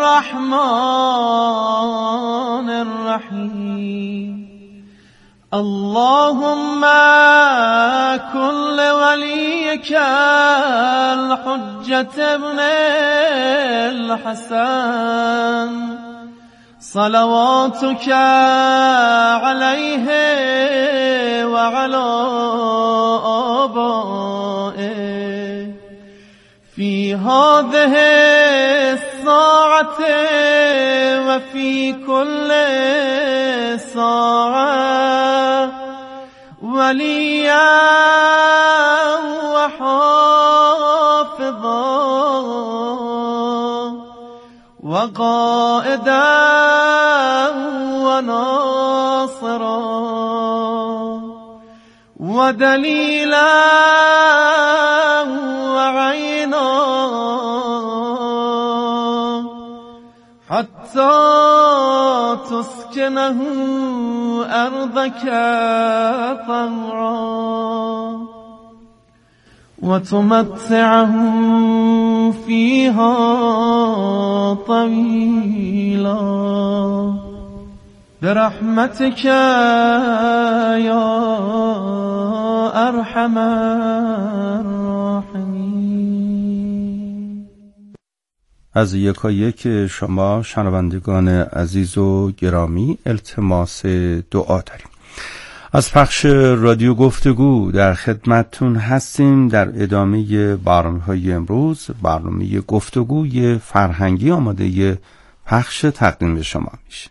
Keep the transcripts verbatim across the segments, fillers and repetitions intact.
الرحمن الرحیم. اللهم كن لوليك الحجة ابن الحسن صلواتك عليه وعلى آبائه في هذه الساعة وفي كل ساعة وليا وحافظا وقائدا وناصرا ودليلا وعينا حتى تسكنه أرضك طوعا وتمتعه فيها طويلا برحمتك يا أرحم الراحمين. از یکایک شما شنوندگان عزیز و گرامی التماس دعا داریم. از پخش رادیو گفتگو در خدمتتون هستیم. در ادامه برنامه‌های امروز برنامه گفتگوی فرهنگی آماده پخش تقدیم به شما میشه.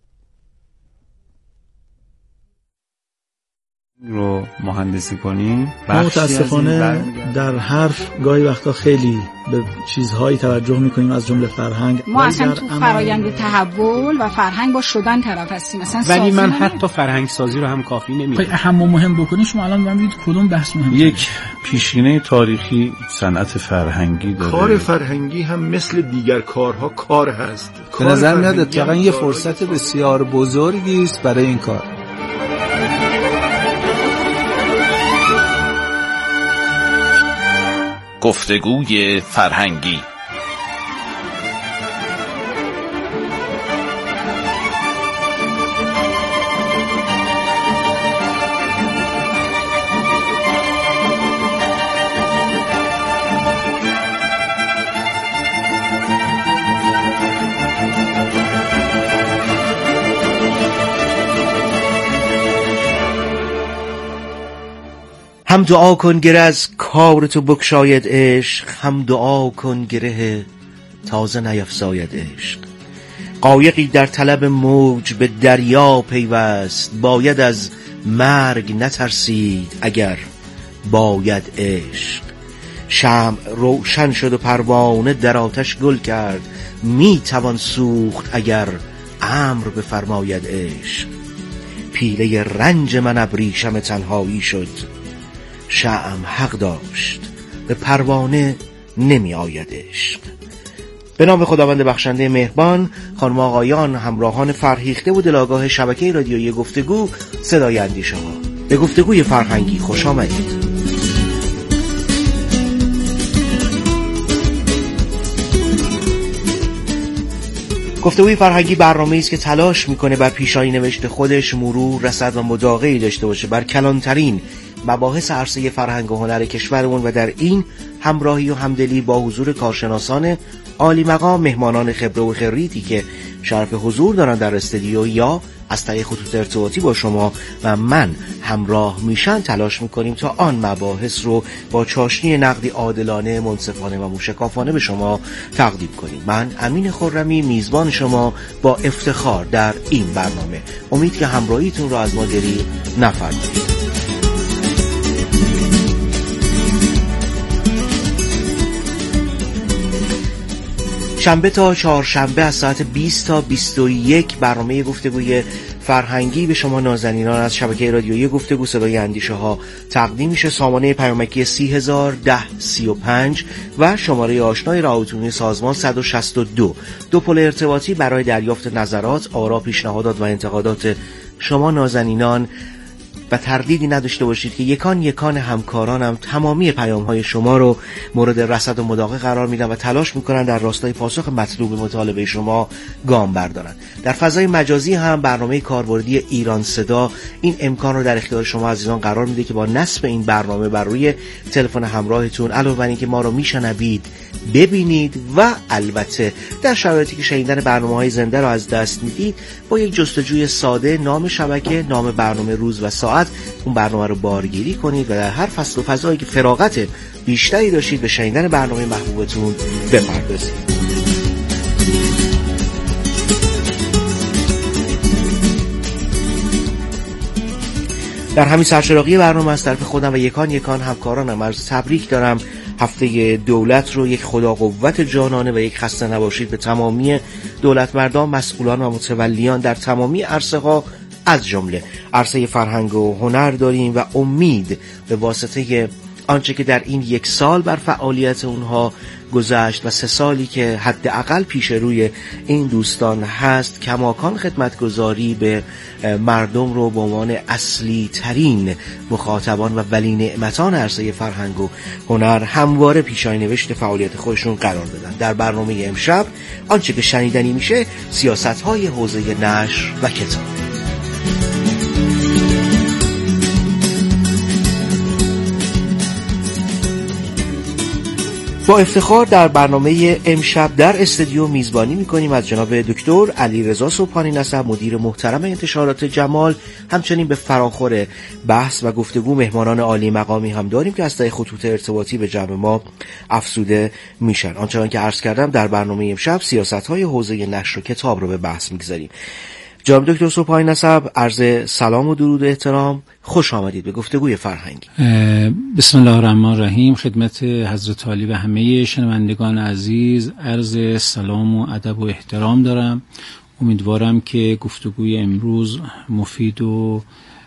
رو مهندسی کنیم. متاسفانه در حرف گاهی وقتا خیلی به چیزهایی توجه میکنیم از جمله فرهنگ. ما اصلا تو فرایند تحول و فرهنگ با شدن طرف هستیم مثلا، ولی من حتی فرهنگ سازی رو هم کافی نمیدونم. اهم و مهم بکنیم شما الان ببینید کدوم بحث مهمه. یک پیشینه تاریخی صنعت فرهنگی داره. کار فرهنگی هم مثل دیگر کارها کار هست. به نظر میاد اتفاقا یه فرصت بسیار بزرگی است برای این کار. گفتگوی فرهنگی. هم دعا کن گره از کار تو بکشاید عشق، هم دعا کن گره تازه نیفزاید عشق. قایقی در طلب موج به دریا پیوست، باید از مرگ نترسید اگر باید عشق. شمع روشن شد و پروانه در آتش گل کرد، می توان سوخت اگر امر بفرماید عشق. پیله رنج من ابریشم تنهایی شد، شعم حق داشت به پروانه نمی آید عشق. به نام خداوند بخشنده مهربان، خانم آقایان، همراهان فرهیخته و دلاگاه شبکه رادیویی گفتگو صدای اندیشه ها، به گفتگوی فرهنگی خوش آمدید. گفتگوی فرهنگی برنامه‌ای است که تلاش میکنه بر پیشایی نوشته خودش مرور، رصد و مداقعی داشته باشه بر کلانترین مباحث عرصه فرهنگ و هنر کشورمون و در این همراهی و همدلی با حضور کارشناسان عالی مقام، مهمانان خبره و خریتی که شرف حضور دارن در استودیو یا از طریق خطوط ارتباطی با شما و من همراه میشن، تلاش میکنیم تا آن مباحث رو با چاشنی نقدی عادلانه، منصفانه و موشکافانه به شما تقدیم کنیم. من امین خرمی میزبان شما با افتخار در این برنامه. امید که همراهیتون رو از ما دریغ نفرمایید. شنبه تا چهارشنبه از ساعت بیست تا بیست و یک برنامه گفتگوی فرهنگی به شما نازنینان از شبکه رادیویی گفتگو صدای اندیشه ها تقدیم میشه. سامانه پیامکی سی هزار ده سی و پنج و شماره آشنای راهاتونی سازمان صد و شصت و دو. دو پل ارتباطی برای دریافت نظرات، آرا، پیشنهادات و انتقادات شما نازنینان و تردیدی نداشته باشید که یکان یکان همکارانم تمامی پیام‌های شما رو مورد رصد و مداقه قرار میدن و تلاش میکنن در راستای پاسخ مطلوب مطالبه شما گام بردارن. در فضای مجازی هم برنامه کاربردی ایران صدا این امکان رو در اختیار شما عزیزان قرار میده که با نصب این برنامه بر روی تلفن همراهتون علاوه بر اینکه ما رو میشنوید، ببینید و البته در شرایطی که شنیدن برنامه‌های زنده رو از دست میدید با یک جستجوی ساده نام شبکه، نام برنامه، روز و ساعت اون برنامه رو بارگیری کنید و در هر فصل و فضایی که فراغت بیشتری داشتید به شنیدن برنامه محبوبتون بپردازید. در همین سرچراغی برنامه از طرف خودم و یکان یکان همکارانم عرض تبریک دارم. هفته دولت رو یک خدا قوت جانانه و یک خسته نباشید به تمامی دولت مردان، مسئولان و متولیان در تمامی عرصه ها از جمله عرصه فرهنگ و هنر داریم و امید به واسطه آنچه که در این یک سال بر فعالیت اونها گذشت و سه سالی که حداقل پیش روی این دوستان هست کماکان خدمتگزاری به مردم رو به عنوان اصلی ترین مخاطبان و ولی نعمتان عرصه فرهنگ و هنر همواره پیشای نوشت فعالیت خودشون قرار بدن. در برنامه امشب آنچه که شنیدنی میشه سیاست‌های حوزه نشر و کتاب. با افتخار در برنامه امشب در استودیو میزبانی میکنیم از جناب دکتر علیرضا صبحانی نسب، مدیر محترم انتشارات جمال. همچنین به فراخور بحث و گفتگو مهمانان عالی مقامی هم داریم که از طریق خطوط ارتباطی به جمع ما افزوده میشن. آنچنان که عرض کردم در برنامه امشب سیاست‌های حوزه نشر و کتاب رو به بحث میگذاریم. جناب دکتر صبحانی نسب، عرض سلام و درود و احترام، خوش آمدید به گفتگوی فرهنگی. بسم الله الرحمن الرحیم. خدمت حضرت عالی و همه شنوندگان عزیز عرض سلام و ادب و احترام دارم. امیدوارم که گفتگوی امروز مفید و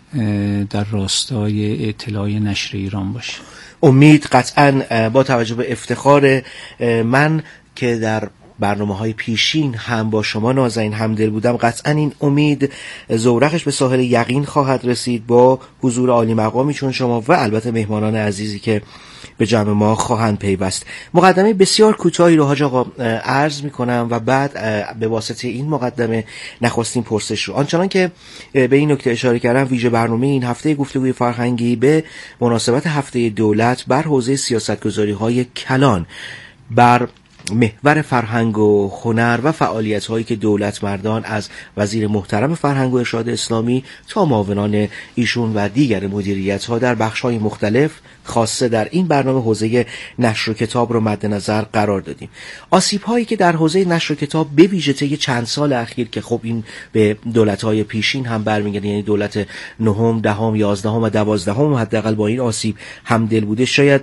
در راستای اطلاع نشر ایران باشه. امید قطعا با توجه به افتخار من که در برنامه‌های پیشین هم با شما نازنین همدل بودم، قطعا این امید زورقش به ساحل یقین خواهد رسید با حضور عالی مقامی چون شما و البته مهمانان عزیزی که به جمع ما خواهند پیوست. مقدمه بسیار کوتاهی رو حاج آقا عرض میکنم و بعد به واسطه این مقدمه نخستین پرسش رو. آنچنان که به این نکته اشاره کردم، ویژه برنامه این هفته گفتگوی فرهنگی به مناسبت هفته دولت بر حوزه سیاستگذاری‌های کلان بر محور فرهنگ و هنر و فعالیت هایی که دولت مردان از وزیر محترم فرهنگ و ارشاد اسلامی تا معاونان ایشون و دیگر مدیریت ها در بخش های مختلف خاصه در این برنامه حوزه نشر و کتاب رو مد نظر قرار دادیم. آسیب هایی که در حوزه نشر و کتاب به ویژه طی چند سال اخیر که خب این به دولت های پیشین هم برمیگرده، یعنی دولت نهم، دهم، یازدهم و دوازدهم حداقل با این آسیب همدل بوده، شاید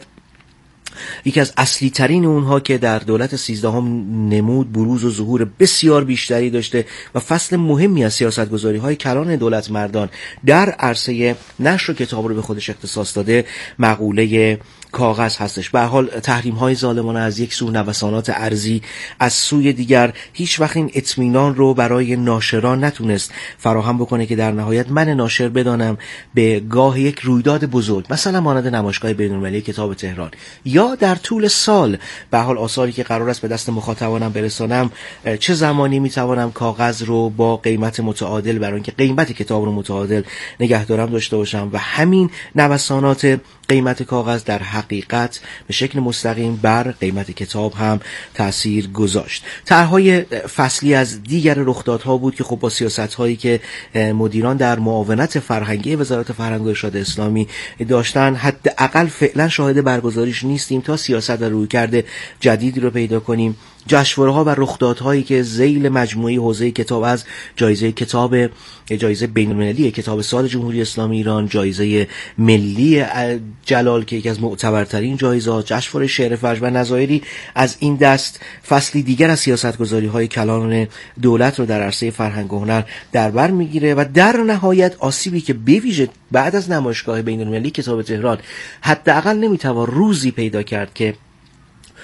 یکی از اصلی ترین اونها که در دولت سیزدهم نمود بروز و ظهور بسیار بیشتری داشته و فصل مهمی از سیاستگذاری های کلان دولت مردان در عرصه نشر و کتاب رو به خودش اختصاص داده، مقوله کاغذ هستش. به هر حال تحریم های ظالمانه از یک سو، نوسانات ارزی از سوی دیگر، هیچ وقت این اطمینان رو برای ناشران نتونست فراهم بکنه که در نهایت من ناشر بدانم به گاه یک رویداد بزرگ مثلا مانند نمایشگاه بین‌المللی کتاب تهران یا در طول سال به هر حال آثاری که قرار است به دست مخاطبانم برسانم، چه زمانی میتوانم کاغذ رو با قیمت متعادل برای اینکه قیمت کتاب رو متعادل نگه دارم داشته باشم و همین نوسانات قیمت کاغذ در حقیقت به شکل مستقیم بر قیمت کتاب هم تأثیر گذاشت. طرح‌های فصلی از دیگر رخدادها بود که خب با سیاست‌هایی که مدیران در معاونت فرهنگی وزارت فرهنگ و ارشاد اسلامی داشتن حداقل فعلا شاهد برگزاریش نیستیم تا سیاست و رویکرد جدیدی رو پیدا کنیم. جشنواره‌ها و رخدادهایی که ذیل مجموعه حوزه کتاب از جایزه کتاب، جایزه بین‌المللی کتاب سال جمهوری اسلامی ایران، جایزه ملی جلال که یکی از معتبرترین جایزه‌ها، جشنواره شعر فجر و نظایری از این دست فصلی دیگر از سیاستگذاری‌های کلان دولت رو در عرصه فرهنگ و هنر در بر میگیره و در نهایت آسیبی که به ویژه بعد از نمایشگاه بین‌المللی کتاب تهران حداقل نمیتوان روزی پیدا کرد که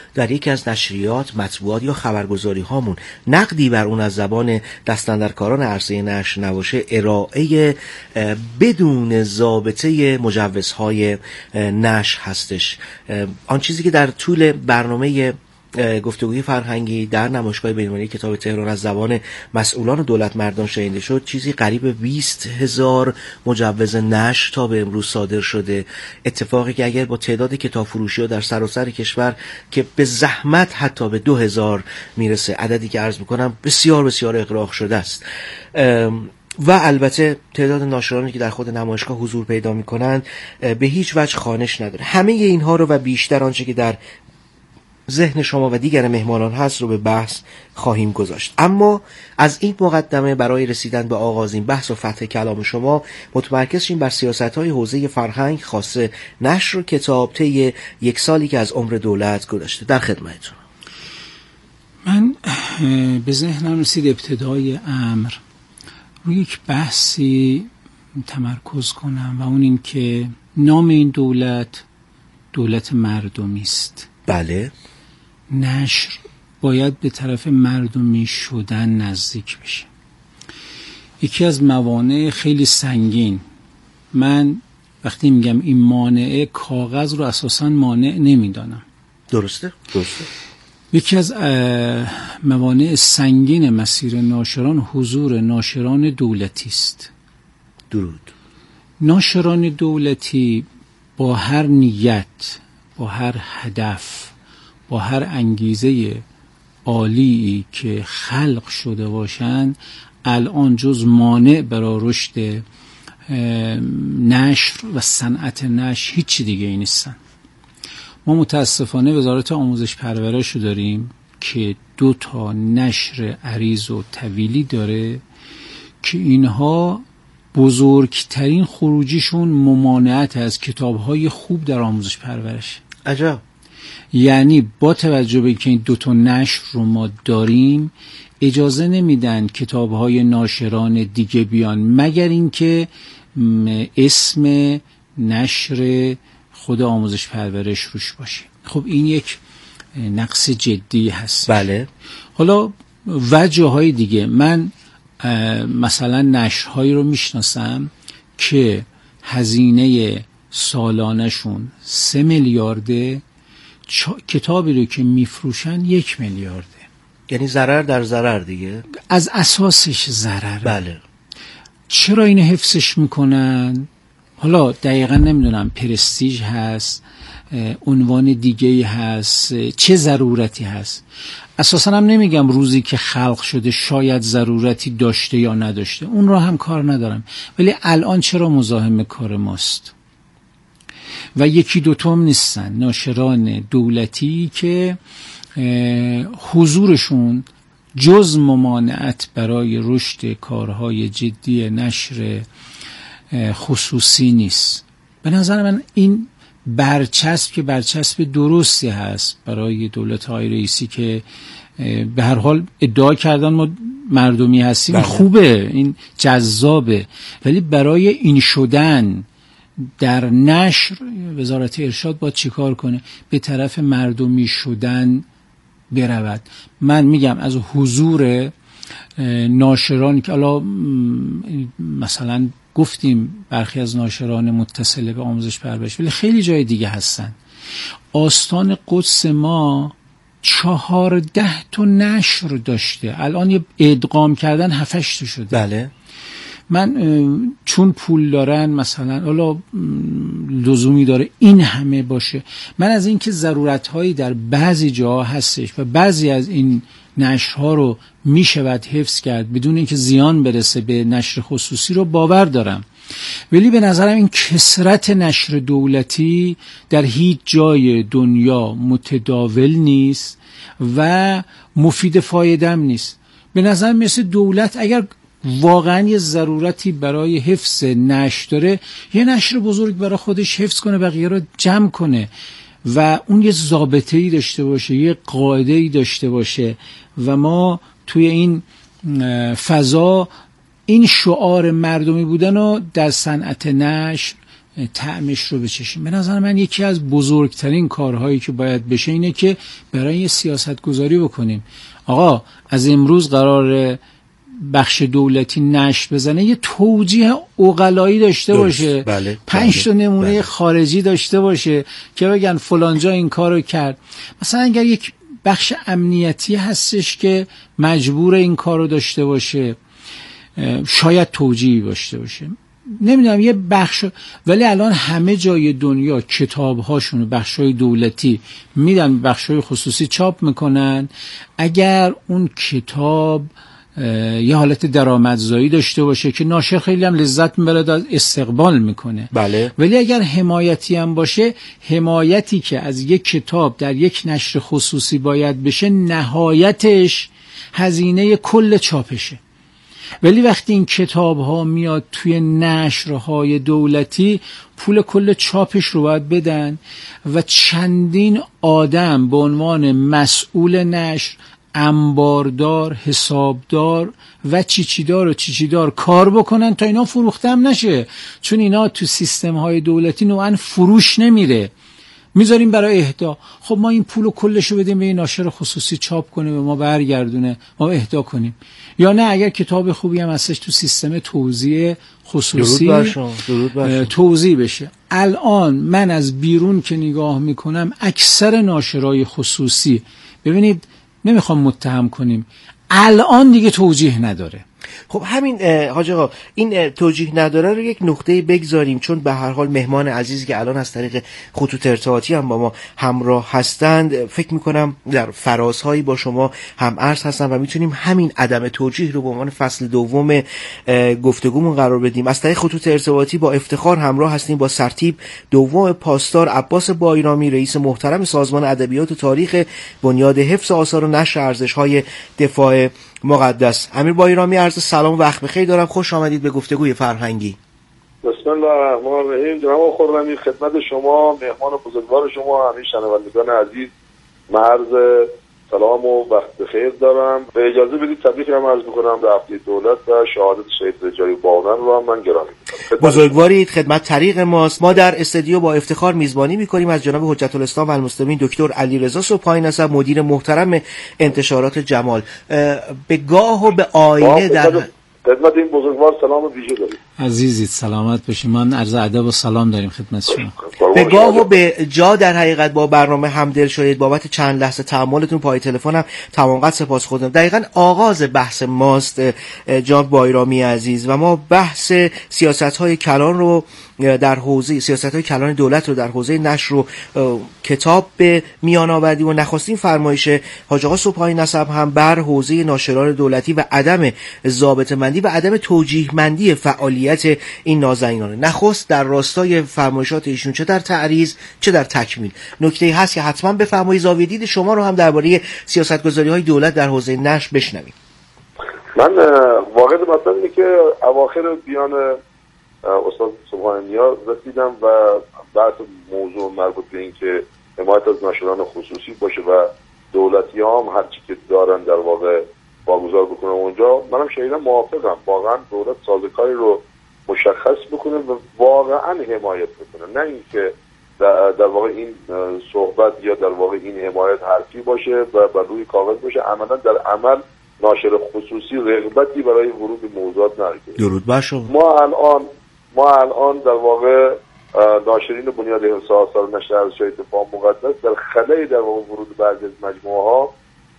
در یکی از نشریات، مطبوعات یا خبرگزاری هامون نقدی بر اون از زبان دستاندرکاران عرصه نشر نباشه، ارائه بدون ضابطه مجوزهای نشر هستش. آن چیزی که در طول برنامه گفتگوی فرهنگی در نمایشگاه بین‌المللی کتاب تهران از زبان مسئولان دولت مردان شنیده شد، چیزی قریب به بیست هزار مجوز نشر تا به امروز صادر شده. اتفاقی که اگر با تعداد کتاب فروشی ها در سراسر کشور که به زحمت حتی به دو هزار میرسه، عددی که عرض میکنم بسیار بسیار اغراق شده است. و البته تعداد ناشرانی که در خود نمایشگاه حضور پیدا میکنند به هیچ وجه خوانش نداره. همه اینها رو و بیشتر آنچه که در ذهن شما و دیگر مهمانان هست رو به بحث خواهیم گذاشت. اما از این مقدمه برای رسیدن به آغازین بحث و فتح کلام شما متمرکز شیم بر سیاست‌های حوزه فرهنگ خاصه نشر و کتاب طی یک سالی که از عمر دولت گذشته. در خدمتتون. من به ذهنم رسید ابتدای امر روی یک بحثی تمرکز کنم و اون این که نام این دولت دولت مردمی است. بله. نشر باید به طرف مردمی شدن نزدیک بشه. یکی از موانع خیلی سنگین، من وقتی میگم این مانعه، کاغذ رو اساساً مانع نمیدانم. درسته؟ درسته. یکی از موانع سنگین مسیر ناشران حضور ناشران دولتی است. درود. ناشران دولتی با هر نیت، با هر هدف، با هر انگیزه عالی که خلق شده باشند، الان جز مانع برای رشد نشر و صنعت نشر هیچ دیگه ای نیستن. ما متاسفانه وزارت آموزش پرورش رو داریم که دو تا نشر عریض و طویلی داره که اینها بزرگترین خروجیشون ممانعت از کتاب‌های خوب در آموزش پرورش. عجب. یعنی با توجه به که این دو تا نشر رو ما داریم، اجازه نمیدن کتاب‌های ناشران دیگه بیان مگر اینکه اسم نشر خود آموزش پرورش روش باشه. خب این یک نقص جدی هست. بله. حالا وجه های دیگه، من مثلا نشرهایی رو میشناسم که هزینه سالانشون سه میلیارده، کتابی رو که میفروشن یک میلیارده. یعنی ضرر در ضرر دیگه، از اساسش ضرر. بله. چرا اینو حفظش میکنن؟ حالا دقیقا نمیدونم، پرستیژ هست، عنوان دیگه هست، چه ضرورتی هست. اساسا هم نمیگم روزی که خلق شده شاید ضرورتی داشته یا نداشته، اون رو هم کار ندارم، ولی الان چرا مزاحم کار ماست؟ و یکی دوتام نیستن ناشران دولتی که حضورشون جز ممانعت برای رشد کارهای جدی نشر خصوصی نیست. به نظر من این برچسب که برچسب درستی هست برای دولت های رئیسی که به هر حال ادعا کردن ما مردمی هستیم. بله. خوبه، این جذابه، ولی برای این شدن در نشر وزارت ارشاد باید چیکار کنه؟ به طرف مردمی شدن برود. من میگم از حضور ناشرانی که حالا مثلا گفتیم برخی از ناشران متصل به آموزش پرورش، ولی خیلی جای دیگه هستن. آستان قدس ما چهارده تا نشر داشته، الان یه ادغام کردن هفتش تا شده. بله. من چون پول دارن مثلا، حالا لزومی داره این همه باشه؟ من از این که ضرورت‌هایی در بعضی جاها هستش و بعضی از این نشرها رو میشود حفظ کرد بدون اینکه زیان برسه به نشر خصوصی رو باور دارم، ولی به نظرم این کثرت نشر دولتی در هیچ جای دنیا متداول نیست و مفید فایدم نیست. به نظر مثل دولت اگر واقعا یه ضرورتی برای حفظ نشر داره، یه نشر بزرگ برای خودش حفظ کنه، بقیه رو جمع کنه و اون یه ضابطه‌ای داشته باشه، یه قاعده‌ای داشته باشه و ما توی این فضا این شعار مردمی بودن رو در صنعت نشر طعمش رو بچشیم. به نظر من یکی از بزرگترین کارهایی که باید بشه اینه که برای سیاست گذاری بکنیم. آقا از امروز قرار بخش دولتی نشر بزنه یه توجیه عقلایی داشته باشه، بله، پنج تا بله، نمونه بله. خارجی داشته باشه که بگن فلانجا این کارو کرد. مثلا اگر یک بخش امنیتی هستش که مجبور این کارو داشته باشه شاید توجیهی داشته باشه، نمیدونم یه بخش، ولی الان همه جای دنیا کتاب‌هاشون بخش‌های دولتی میدن بخش‌های خصوصی چاپ میکنن. اگر اون کتاب یه حالت درآمدزایی داشته باشه که ناشر خیلی هم لذت میبره از استقبال میکنه، بله. ولی اگر حمایتی هم باشه، حمایتی که از یک کتاب در یک نشر خصوصی باید بشه نهایتش هزینه کل چاپشه. ولی وقتی این کتاب ها میاد توی نشرهای دولتی پول کل چاپش رو باید بدن و چندین آدم به عنوان مسئول نشر، انباردار، حسابدار و چیچیدار و چیچیدار کار بکنن تا اینا فروخته هم نشه، چون اینا تو سیستم های دولتی نوعا فروش نمیره، میذاریم برای اهدا. خب ما این پولو کلشو بدیم به این ناشر خصوصی چاپ کنه به ما برگردونه، ما اهدا کنیم. یا نه اگر کتاب خوبی هم هستش تو سیستم توزیع خصوصی توزیع بشه. الان من از بیرون که نگاه میکنم اکثر ناشرای خصوصی، ببینید نمیخوام متهم کنیم، الان دیگه توجیه نداره. خب همین حاج آقا این توجیه نداره رو یک نقطه بگذاریم، چون به هر حال مهمان عزیزی که الان از طریق خطوط ارتباطی هم با ما همراه هستند فکر میکنم در فرازهایی با شما هم عرض هستن و میتونیم همین عدم توجیه رو به عنوان فصل دوم گفتگومون قرار بدیم. از طریق خطوط ارتباطی با افتخار همراه هستیم با سرتیپ دوم پاسدار عباس بایرامی، رئیس محترم سازمان ادبیات و تاریخ بنیاد حفظ آثار و نشر ارزش‌های دفاع مقدس. امیر بایرامی عرض سلام وقت بخیر دارم، خوش آمدید به گفتگوی فرهنگی. بسم الله الرحمن الرحیم. جناب خرمی خدمت شما، مهمان بزرگوار شما، همه شنوندگان عزیز عرض سلام و وقت بخیر دارم. به اجازه بدید تبریک هم عرض میکنم به هفته دولت و شهادت شهید رجایی باونن رو هم من گرامی میکنم. بزرگوارید، خدمت طریق ماست. ما در استودیو با افتخار میزبانی میکنیم از جناب حجت الاسلام و المسلمین دکتر علیرضا سبحانی نسب، مدیر محترم انتشارات جمال. به گاه و به آینه در خدمت این بزرگوار سلام ویژه داریم. عزیزید سلامت باشید. من عرض ادب و سلام داریم خدمت شما. به گاه و به جا در حقیقت با برنامه همدل شدید. بابت چند لحظه تحملتون پای تلفنم تمامقدر سپاسگزارم. دقیقاً آغاز بحث ماست جناب بایرامی عزیز و ما بحث سیاست‌های کلان رو در حوزه سیاست‌های کلان دولت رو در حوزه نشر و کتاب به میان آوردیم و نخستین فرمایش حاج آقا سبحانی نسب هم بر حوزه ناشران دولتی و عدم ضابطه‌مندی و عدم توجیه‌مندی فعالیت این نازنینانه. نخست در راستای فرمایشات ایشون چه در تعریض چه در تکمیل نکته‌ای هست که حتما بفرمایید، زاویه دید شما رو هم درباره سیاست‌گذاری‌های دولت در حوزه نشر بشنویم. من واقعا مثلا اینه که اواخر بیان استاد سبحانی رسیدم و بحث موضوع مربوط به این که حمایت از ناشران خصوصی باشه و دولتی ها هم هرچی که دارن در واقع واگذار بکنه اونجا، منم شایدم موافقم. واقعا دولت سازوکاری رو مشخص بکنه و واقعا حمایت بکنه، نه اینکه در, در واقع این صحبت یا در واقع این حمایت حرفی باشه و بر روی کاغذ باشه، عملا در عمل ناشر خصوصی رغبتی برای ورود به موضوعات نداره. درود بر شما. ما الان ما الان در واقع ناشرین بنیاد حفظ آثار و نشر ارزش‌های دفاع مقدس در خلای در واقع ورود بعضی از مجموعه ها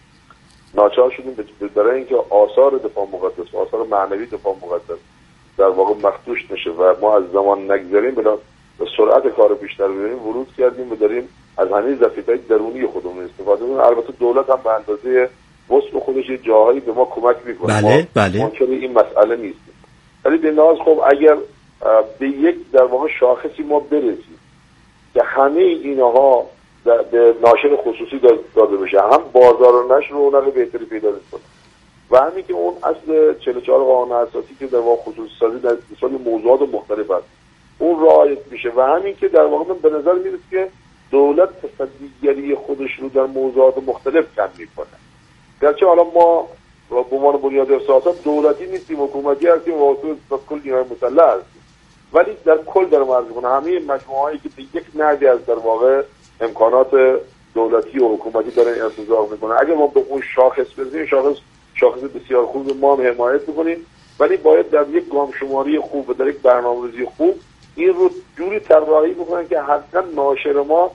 ناچار شدیم برای اینکه آثار دفاع مقدس، آثار معنوی دفاع مقدس در واقع مخدوش نشه و ما از زمان نگذریم بلا سرعت کار بیشتر ببریم، ورود کردیم و داریم از همین ظرفیت‌های درونی خودمون استفاده می‌کنیم. البته دولت هم به اندازه وسع خودش جاهایی به ما کمک می‌کنه. بله بله. ممکنه این مسئله نیست. ولی به ناز خب اگر به یک در واقع شاخصی ما برسیم که همه اینها به ناشر خصوصی داده بشه، هم بازار و نشر رونق بهتری پیدا کنه و همین که اون اصل چهل و چهار قانون اساسی که در واقع خصوصی سازی در مثال موضوعات مختلف هست اون رعایت میشه و همین که در واقع من به نظر میاد که دولت تصدیگری خودش رو در موضوعات مختلف کم میکنه. گرچه حالا ما به عنوان بنیاد اساسا دولتی نیستیم، حکومتی هستیم و اصول کل نیروی مسلح هستیم، ولی در کل دارم عرض می‌کنم همه مجموعه‌هایی که به یک نحوی از در واقع امکانات دولتی و حکومتی دارن ارتزاق میکنن، اگر ما به اون شاخص برسیم، شاخص شاخص بسیار خوب ما هم حمایت میکنیم، ولی باید در یک گام شماری خوب و در یک برنامه‌ریزی خوب این رو جوری طراحی بکنن که حتما ناشر ما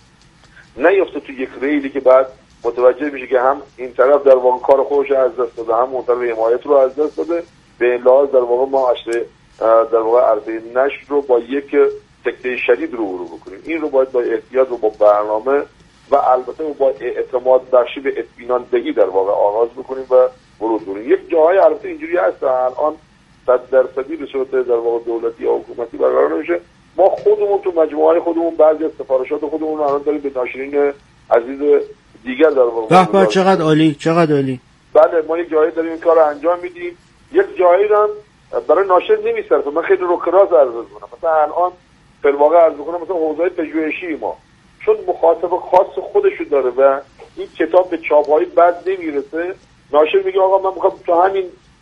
نیفته تو یک ریلی که بعد متوجه میشه که هم این طرف در واقع کار خودش از دست داده، هم اون طرف حمایت رو از دست داده. به این لحاظ در واقع ما عشر در واقع عرضه نشر رو با یک سکته شدید رو رو بکنیم. این رو باید با احتیاط و با برنامه و البته با اعتماد بخشی به اطمینان دهی در واقع آغاز بکنیم و ورود کنیم. یک جاهای البته اینجوری هست الان صد درصدی به صورت در واقع دولتی یا حکومتی برقرار نمیشه. ما خودمون تو مجموعه خودمون بعضی از سفارشات خودمون الان داریم به ناشرین عزیز دیگر در واقع. به چقدر عالی، چقدر عالی. بله ما یک جایی داریم این کارو انجام میدیم، یک جایی رو برای ناشر نمیصرفه. من خیلی رو کراس عرض می‌کنم، مثلا الان فی الواقع عرض می‌کنم مثلا حوزه پژوهشی ما چون مخاطب خاص خودشو داره و این کتاب به چاپ‌های بد نمیرسه، ناشر میگه آقا من می‌خوام تو همین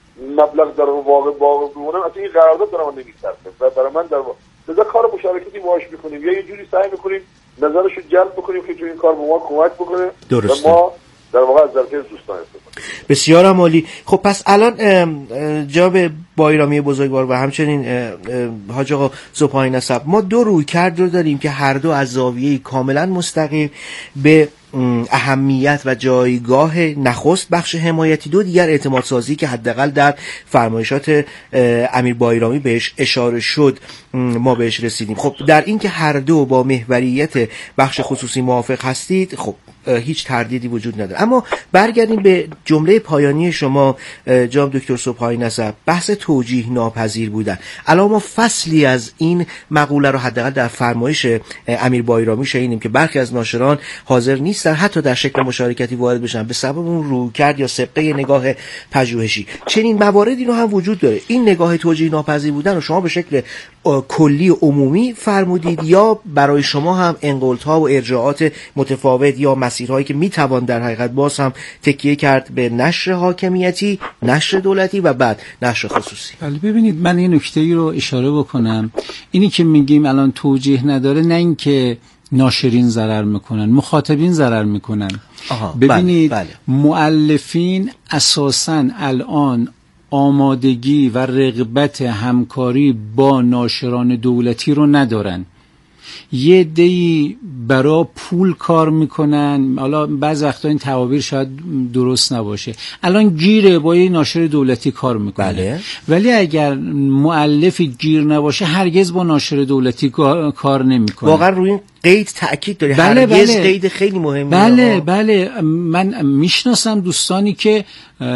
مبلغ در واقع باقی بمونم، اصلا این قرارداد دارم من نمیصرفه و برای من در واقع لذا کار مشارکتی باهاش می‌کنیم یا یه جوری سعی می‌کنیم نظرشو جلب بکنیم که تو این کار به ما کمک بکنه. درسته. و ما در واقع از ظرفیت دوستان استفاده. بسیار عالی. خب پس الان جناب بایرامی بزرگوار و همچنین حاج آقا صبحانی نسب ما دو رویکرد رو داریم که هر دو از زاویه کاملا مستقیم به اهمیت و جایگاه نخست بخش حمایتی، دو دیگر اعتماد سازی که حداقل در فرمایشات امیر بایرامی بهش اشاره شد ما بهش رسیدیم. خب در این که هر دو با محوریت بخش خصوصی موافق هستید، خب هیچ تردیدی وجود نداره. اما برگردیم به جمله پایانی شما جناب دکتر صبحانی نسب، بحث توجیه ناپذیر بودن. الان ما فصلی از این مقوله رو حداقل در فرمایش امیر بایرامی شنیدیم که برخی از ناشران حاضر نیستن حتی در شکل مشارکتی وارد بشن به سبب اون رویکرد یا سبقه نگاه پژوهشی. چنین مواردی رو هم وجود داره. این نگاه توجیه ناپذیر بودن رو شما به شکل کلی عمومی فرمودید یا برای شما هم انقلت‌ها و ارجاعات متفاوت یا مسیرهایی که میتوان در حقیقت باز هم تکیه کرد به نشر حاکمیتی، نشر دولتی و بعد نشر خصوصی؟ بله ببینید من این نکته‌ای رو اشاره بکنم. اینی که میگیم الان توجیه نداره، نه اینکه ناشرین ضرر میکنن، مخاطبین ضرر میکنن. ببینید بله، بله. مؤلفین اساساً الان آمادگی و رغبت همکاری با ناشران دولتی رو ندارن. یه عده‌ای برای پول کار میکنن، حالا بعضی وقتا این تعابیر شاید درست نباشه، الان گیره با یه ناشر دولتی کار میکنه. بله. ولی اگر مؤلفی گیر نباشه هرگز با ناشر دولتی کار نمیکنه. واقعا روی این قید تأکید داره. بله هرگز بله. قید خیلی مهمه. بله بله من میشناسم دوستانی که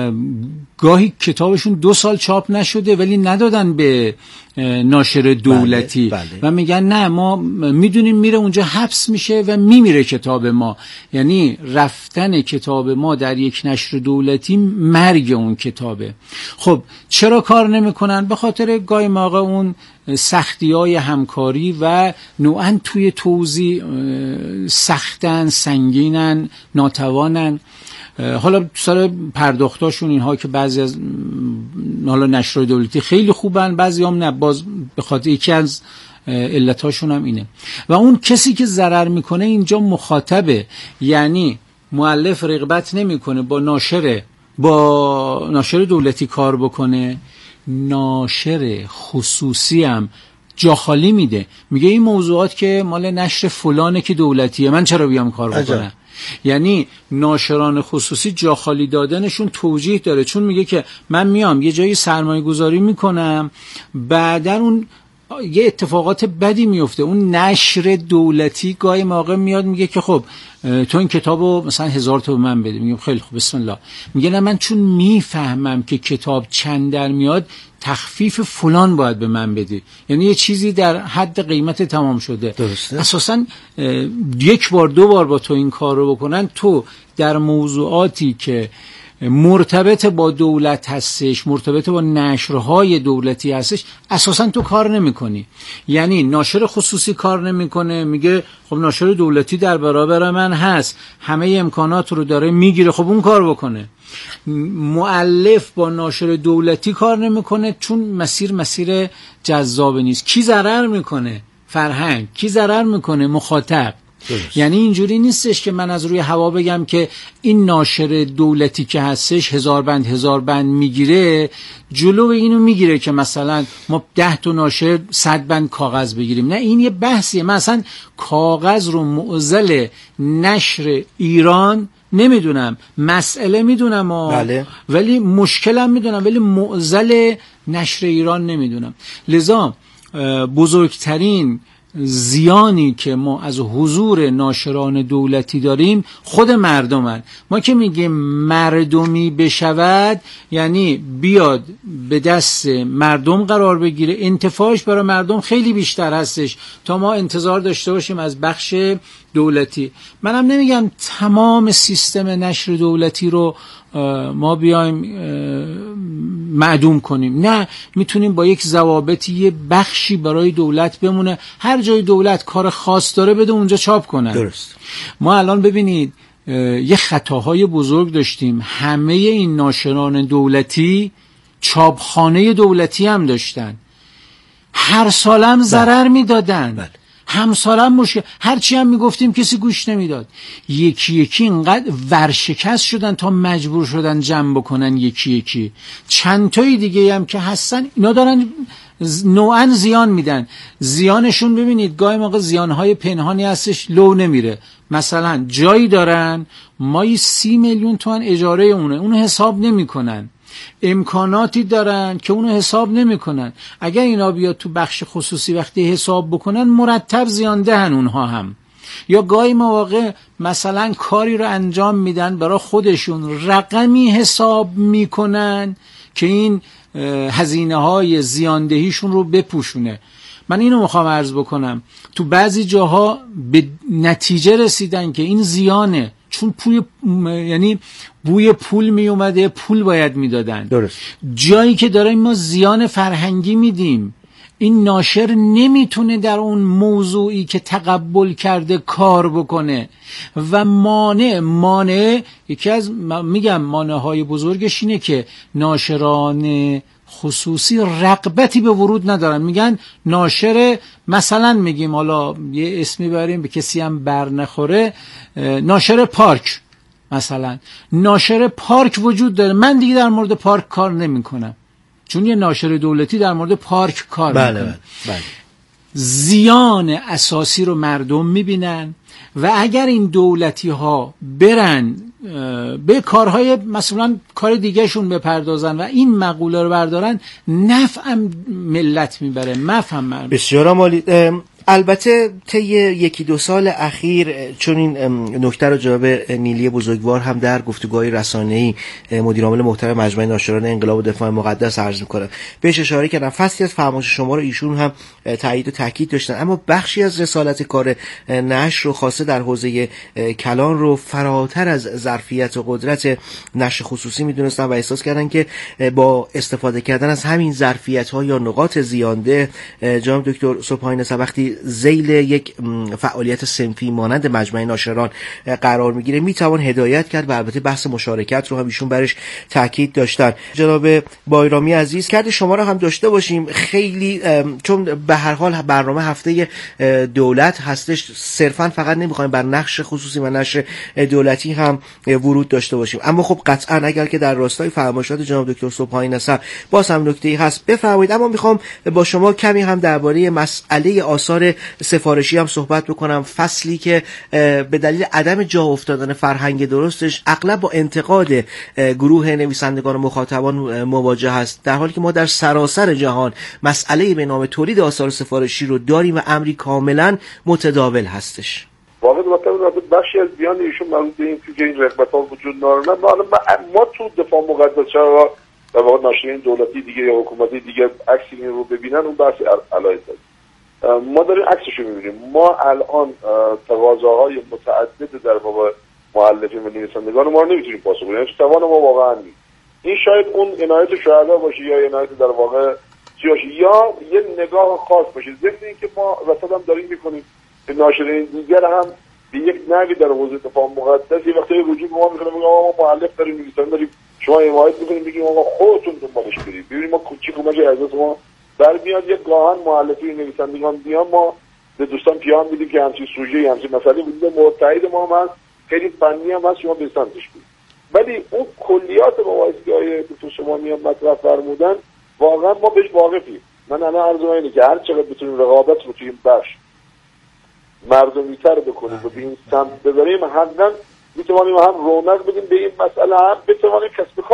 گاهی کتابشون دو سال چاپ نشده ولی ندادن به ناشر دولتی. بله، بله. و میگن نه ما میدونیم میره اونجا حبس میشه و میمیره کتاب ما. یعنی رفتن کتاب ما در یک نشر دولتی مرگ اون کتابه. خب چرا کار نمیکنن؟ به خاطر گاهی موقع اون سختی‌های همکاری و نوعاً توی توزیع سختن، سنگینن، ناتوانن. حالا سر پرداختاشون اینها که بعضی از حالا نشرهای دولتی خیلی خوبن، بعضی هم نه، باز به خاطر یکی از علتاشون هم اینه. و اون کسی که ضرر میکنه اینجا مخاطبه، یعنی مؤلف رغبت نمیکنه با ناشر با ناشر دولتی کار بکنه، ناشر خصوصی هم جا خالی میده، میگه این موضوعات که مال نشر فلانه که دولتیه، من چرا بیام کار بکنم؟ یعنی ناشران خصوصی جا خالی دادنشون توجیه داره، چون میگه که من میام یه جایی سرمایه گذاری میکنم، بعدا اون یه اتفاقات بدی میفته. اون نشر دولتی گاهی موقع میاد میگه که خب تو این کتابو مثلا هزار تا به من بده، میگم خیلی خوب بسم الله، میگه نه من چون میفهمم که کتاب چند در میاد تخفیف فلان باید به من بدی. یعنی یه چیزی در حد قیمت تمام شده. درسته. اساساً یک بار دو بار با تو این کار رو بکنن، تو در موضوعاتی که مرتبط با دولت هستش، مرتبط با نشرهای دولتی هستش، اساسا تو کار نمی کنی. یعنی ناشر خصوصی کار نمیکنه، میگه خب ناشر دولتی در برابر من هست، همه امکانات رو داره میگیره، خب اون کار بکنه. مؤلف با ناشر دولتی کار نمیکنه چون مسیر مسیر جذاب نیست. کی ضرر میکنه؟ فرهنگ. کی ضرر میکنه؟ مخاطب. درست. یعنی اینجوری نیستش که من از روی هوا بگم که این ناشر دولتی که هستش هزار بند هزار بند میگیره، جلو اینو میگیره که مثلا ما ده تا ناشر صد بند کاغذ بگیریم. نه، این یه بحثیه. من اصلا کاغذ رو معضل نشر ایران نمیدونم، مسئله میدونم بله. ولی مشکلم میدونم، ولی معضل نشر ایران نمیدونم. لذا بزرگترین زیانی که ما از حضور ناشران دولتی داریم خود مردمن. ما که میگیم مردمی بشود، یعنی بیاد به دست مردم قرار بگیره، انتفاعش برای مردم خیلی بیشتر هستش تا ما انتظار داشته باشیم از بخش دولتی. منم نمیگم تمام سیستم نشر دولتی رو ما بیایم معدوم کنیم، نه، میتونیم با یک ضوابطی یه بخشی برای دولت بمونه، هر جای دولت کار خاص داره بده اونجا چاپ کنن. درست. ما الان ببینید یه خطاهای بزرگ داشتیم، همه این ناشران دولتی چاپخانه دولتی هم داشتن، هر سالم ضرر میدادن. بله. همسالم مشکل، هرچی هم میگفتیم کسی گوش نمیداد. یکی یکی اینقدر ورشکست شدن تا مجبور شدن جمع بکنن یکی یکی. چند تایی دیگه هم که هستن اینا دارن نوعا زیان میدن. زیانشون ببینید گاهی موقع زیانهای پنهانی هستش، لو نمیره. مثلا جایی دارن مایی سی میلیون تومان اجاره اونه، اونو حساب نمیکنن. امکاناتی دارن که اونو حساب نمی کنن. اگر اینا بیاد تو بخش خصوصی وقتی حساب بکنن مرتب زیان دهن اونها هم. یا گاهی مواقع مثلا کاری رو انجام میدن برای خودشون، رقمی حساب میکنن که این هزینه های زیاندهیشون رو بپوشونه. من اینو میخوام عرض بکنم، تو بعضی جاها به نتیجه رسیدن که این زیانه، چون پول، یعنی بوی پول می اومده، پول باید میدادن. درست. جایی که داریم ما زیان فرهنگی میدیم، این ناشر نمیتونه در اون موضوعی که تقبل کرده کار بکنه و مانع مانع یکی از میگم مانع‌های بزرگش اینه که ناشران خصوصی رغبتی به ورود ندارن. میگن ناشر، مثلا میگیم حالا یه اسمی بریم به کسی هم بر نخوره، ناشر پارک، مثلا ناشر پارک وجود داره، من دیگه در مورد پارک کار نمی کنم چون یه ناشر دولتی در مورد پارک کار بله میکنه. بله. زیان اساسی رو مردم میبینن و اگر این دولتی ها برن به کارهای مثلا کار دیگه شون بپردازن و این مقوله رو بردارن، نفع ملت میبره، نفع مردم. بسیار عالی. البته طی یکی دو سال اخیر، چون این نکته رو جناب نیلی بزرگوار هم در گفتگوهای رسانه‌ای مدیر عامل محترم مجمع ناشران انقلاب و دفاع مقدس عرض می‌کنم، بهش اشاره کردم، فصلی از فرمایش شما رو ایشون هم تایید و تاکید داشتن، اما بخشی از رسالت کار نشر رو خاصه در حوزه کلان رو فراتر از ظرفیت و قدرت نشر خصوصی می‌دونستن و احساس کردن که با استفاده کردن از همین ظرفیت‌ها یا نقاط زیانده، جناب دکتر سبحانی نسب وقتی ذیل یک فعالیت صنفی مانند مجمع ناشران قرار میگیره میتوان هدایت کرد و البته بحث مشارکت رو هم ایشون برش تاکید داشتن. جناب بایرامی عزیز، کرد شما رو هم داشته باشیم خیلی، چون به هر حال برنامه هفته دولت هستش، صرفا فقط نمیخوایم بر نقش خصوصی و نشر دولتی هم ورود داشته باشیم، اما خب قطعا اگر که در راستای فرمایشات جناب دکتر سبحانی نسب باز هم نکته‌ای هست بفرمایید. اما میخوام با شما کمی هم درباره مسئله آثار سفارشی هم صحبت بکنم، فصلی که به دلیل عدم جا افتادن فرهنگ درستش اغلب با انتقاد گروه نویسندگان و مخاطبان مواجه است، در حالی که ما در سراسر جهان مسئله به نام تولید آثار سفارشی رو داریم و امری کاملا متداول هستش. واقعا مثلا بخشی از بیان ایشون مربوط به این که این رغبت‌ها وجود نداره. ما ما تو دفاع مقدس چرا در واقع ناشرین دولتی دیگه یا حکومتی دیگه عکس این رو ببینن، اون بحث علایق ما داریم عکسش رو می‌بینیم. ما الان تقاضاهای متعدد در واقع مؤلفین و نویسندگان ما رو نمیتونیم پاسخ بدیم، یعنی توان ما واقعا نیست. این شاید اون عنایت شهدا باشه یا عنایت در واقع چی باشه، یا یه نگاه خاص باشه. ضمن اینکه ما رصد هم داریم میکنیم به ناشرین دیگر هم به یک نوعی در حوزه دفاع مقدس یه وقتی رجوع به ما میکنه، میگه ما مؤلف داریم، نویسنده داریم، شما حمایت میکنیم، میگیم آقا خودتون دنبالش برید ببینید ما چی کمک از ما برمیاد. یک گاهن مؤلفین نویسندگان بیان ما به دوستان پیام میدیم که همچین سوژه همچین مسئله بوده، متحد ما هم هست، خیلی فنی هم هست، شما به سمتش برید. ولی اون کلیات مباحثی که آیه دکتر شمامی هم مطرح فرمودن واقعا ما بهش واقفیم. من الان عرض اینه که هر چقدر بتونیم رقابت رو توی این بخش مردمی‌تر بکنیم و به این سمت ببریم، حتما میتوانیم هم رونق بدیم به این مسئله، هم بتوانیم کسب